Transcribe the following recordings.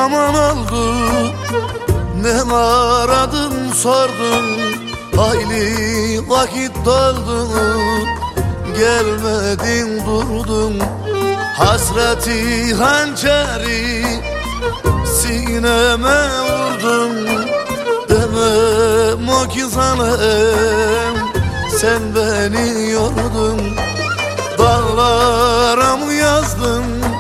zaman oldu, ne aradın sordun, hayli vakit doldu, gelmedin durdun. Hasreti hançeri sineme vurdun, demem o ki zalim, sen beni yordun. Dağlara mı yazdın,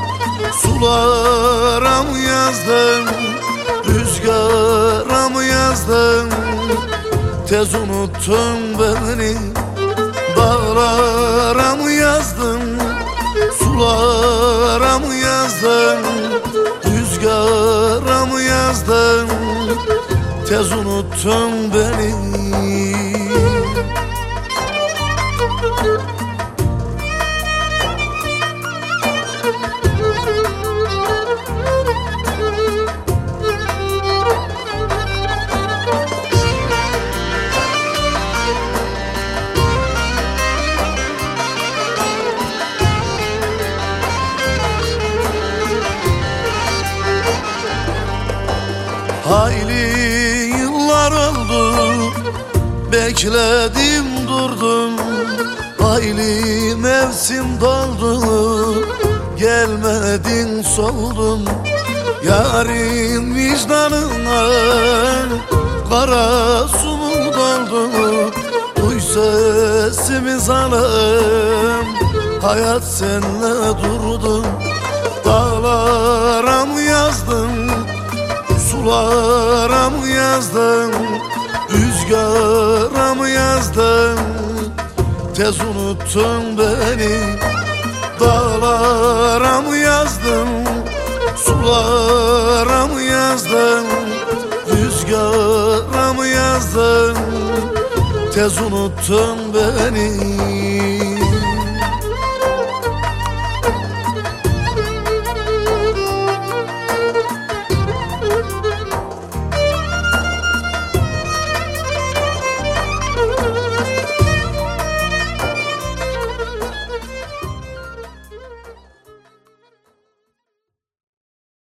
sulara mı yazdın, rüzgara mı yazdın, tez unuttun beni. Dağlara mı yazdın, sulara mı yazdın, rüzgara mı yazdın, tez unuttun beni. Hayli yıllar oldu, bekledim durdum, hayli mevsim doldu, gelmedin soldum. Yarın vicdanına kara su mu doldu, duy sesimi zalim, hayat senle durdu. Dağlara mı yazdın, sulara mı yazdın, rüzgara mı yazdın, tez unuttun beni. Dağlara mı yazdın, sulara mı yazdın, rüzgara mı yazdın, tez unuttun beni.